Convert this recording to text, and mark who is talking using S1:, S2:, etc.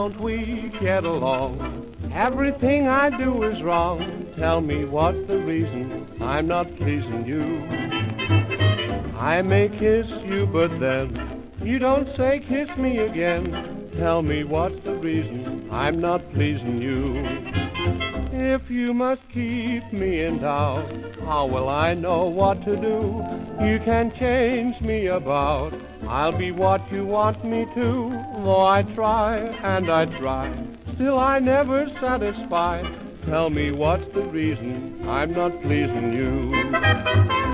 S1: don't we get along? Everything I do is wrong. Tell me what's the reason I'm not pleasing you. I may kiss you, but then you don't say kiss me again. Tell me what's the reason I'm not pleasing you. If you must keep me in doubt, how will I know what to do? You can change me about, I'll be what you want me to. Though I try and I try, still I never satisfy. Tell me what's the reason I'm not pleasing you.